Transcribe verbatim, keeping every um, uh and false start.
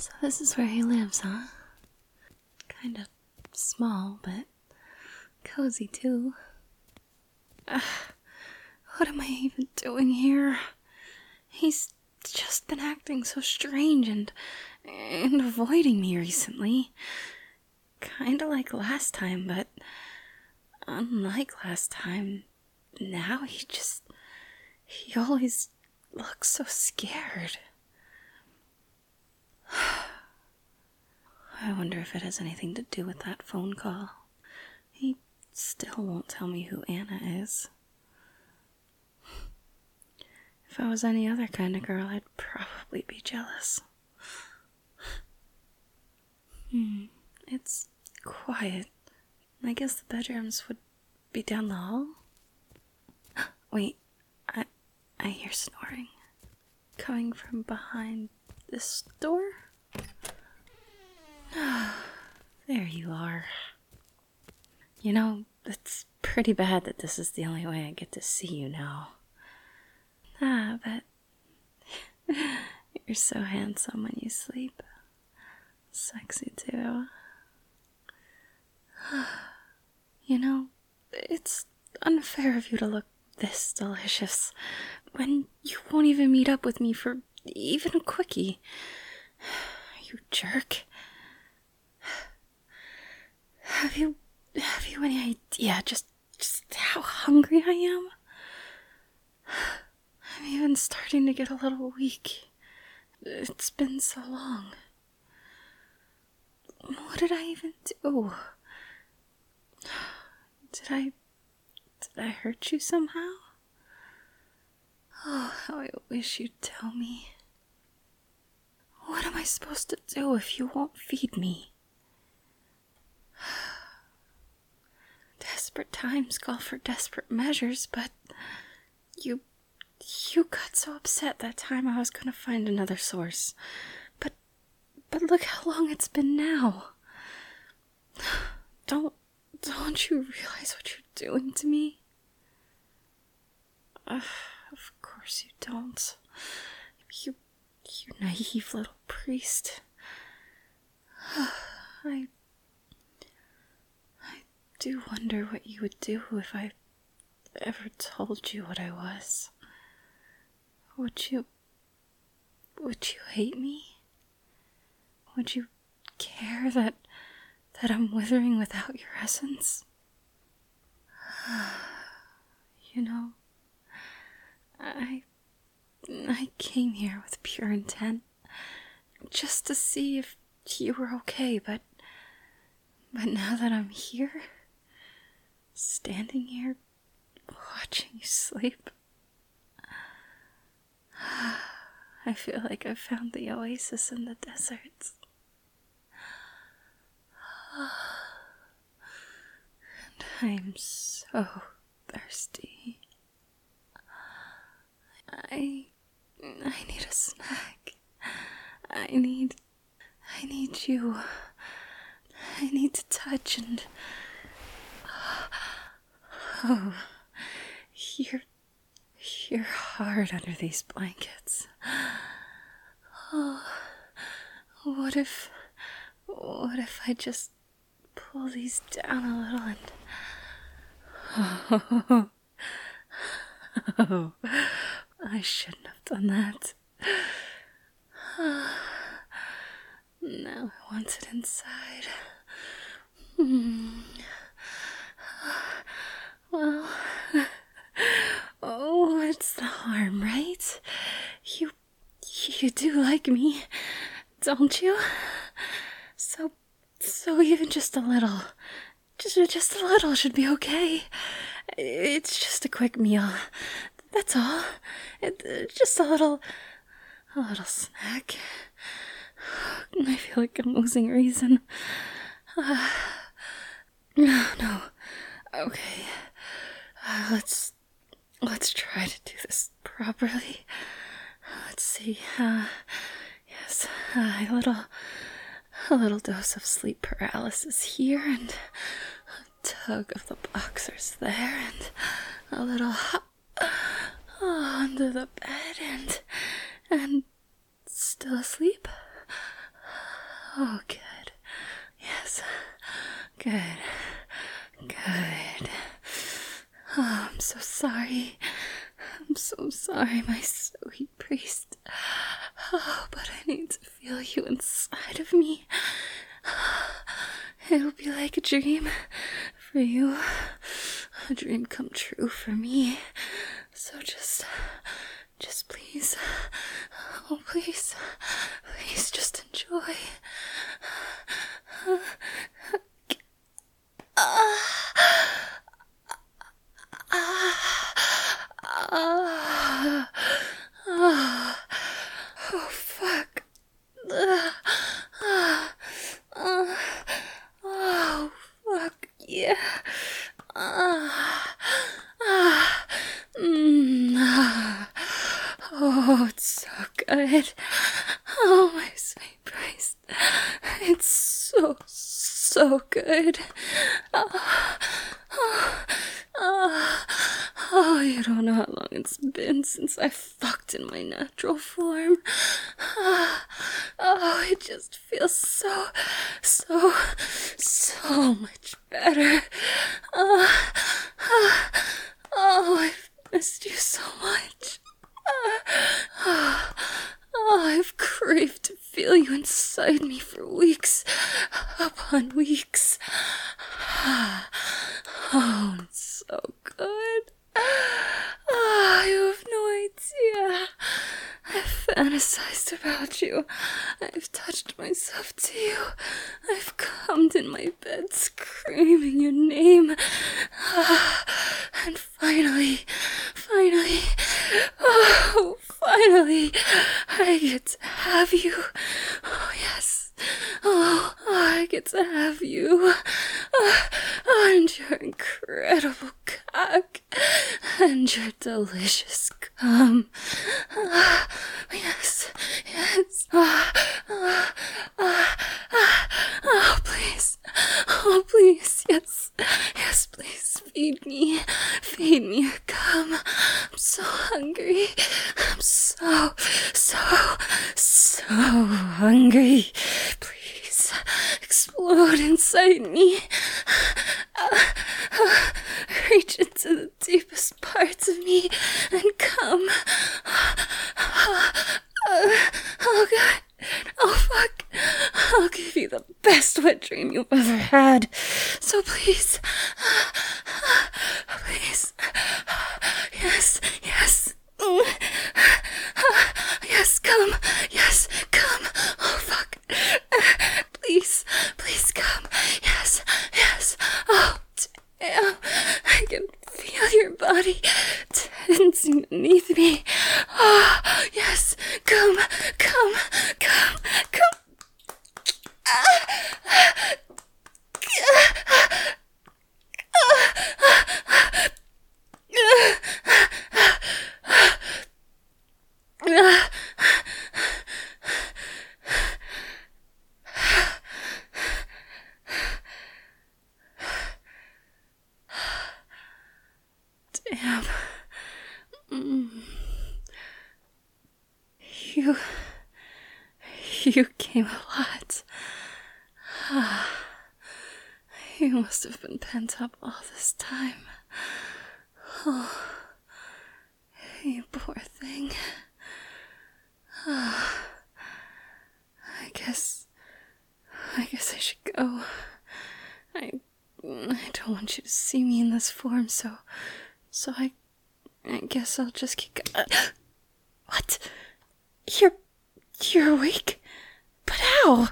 So this is where he lives, huh? Kind of small, but cozy too. Ugh, what am I even doing here? He's just been acting so strange and, and avoiding me recently. Kinda like last time, but unlike last time, now he just... he always looks so scared. I wonder if it has anything to do with that phone call. He still won't tell me who Anna is. If I was any other kind of girl, I'd probably be jealous. Hmm, it's quiet. I guess the bedrooms would be down the hall? Wait, I, I hear snoring. Coming from behind this door? There you are. You know, it's pretty bad that this is the only way I get to see you now. Ah, but you're so handsome when you sleep. Sexy too. You know, it's unfair of you to look this delicious when you won't even meet up with me for even a quickie. You jerk. Have you, have you any idea just, just how hungry I am? I'm even starting to get a little weak. It's been so long. What did I even do? Did I... Did I hurt you somehow? Oh, how I wish you'd tell me. What am I supposed to do if you won't feed me? Desperate times call for desperate measures, but you... You got so upset that time I was gonna find another source. But... But look how long it's been now. Don't... Don't you realize what you're doing to me? Uh, of course you don't. You... You naive little priest. I... I do wonder what you would do if I ever told you what I was. Would you... Would you hate me? Would you care that... that I'm withering without your essence? You know, I... I came here with pure intent, just to see if you were okay, but... But now that I'm here, standing here, watching you sleep, I feel like I've found the oasis in the deserts. And I'm so thirsty. I... I need a snack. I need... I need you. I need to touch and... Oh, you're... You're hard under these blankets. Oh, what if... What if I just pull these down a little and... Oh, oh, I shouldn't have done that. Now I want it inside. Hmm. Well, oh, what's the harm, right? You, you do like me, don't you? So, so even just a little, just, just a little should be okay. It's just a quick meal, that's all. It, just a little, a little snack. I feel like I'm losing reason. Uh, no, no. Okay. Uh, let's, let's try to do this properly. Let's see. Uh, yes, uh, a little, a little dose of sleep paralysis here, and a tug of the boxers there, and a little hop oh, under the bed, and, and still asleep. Oh, good. Yes. Good. Good. Oh, I'm so sorry. I'm so sorry, my sweet priest. Oh, but I need to feel you inside of me. It'll be like a dream for you. A dream come true for me. So just, just please, oh please, please just enjoy. Ah, ah, ah, oh fuck. Ah, ah, ah, oh fuck yeah. Ah, ah, mm, ah. Oh, it's so good. Oh, my sweet priest. It's so, so good. Oh, oh, oh, oh, you don't know how long it's been since I fucked in my natural form. Oh, oh, it just feels so, so, so much better. Oh, oh, oh, I've missed you so much. Oh, oh, I've craved to feel you inside me for weeks upon weeks. Oh, it's so good. Oh, you have no idea. I've fantasized about you. I've touched myself to you. I've come in my bed screaming your name. And finally, finally, oh, finally, I get to have you. Oh, yes. Oh, oh I get to have you. Oh, and your incredible cock. And your delicious cum. Oh, yes, yes. Oh, oh, oh, oh, oh, please. Oh, please, yes. Yes, please, feed me. Feed me your cum. I'm so hungry. I'm so, so, so hungry. Please, explode inside me. Uh, uh, reach into the deepest parts of me and come. Uh, uh, oh, God. Oh, fuck. I'll give you the best wet dream you've ever had. So please, please, yes, yes, yes, come, yes, come. Oh, fuck. Please, please come. Yes, yes. Oh, damn. I can feel your body tensing beneath me. Oh, yes, come, come, come, come. Damn. Mm. You... You came a lot. You must have been pent up all this time. Oh, you poor thing. Oh, I guess... I guess I should go. I... I don't want you to see me in this form, so... So I... I guess I'll just keep going. What? You're... You're awake? But how?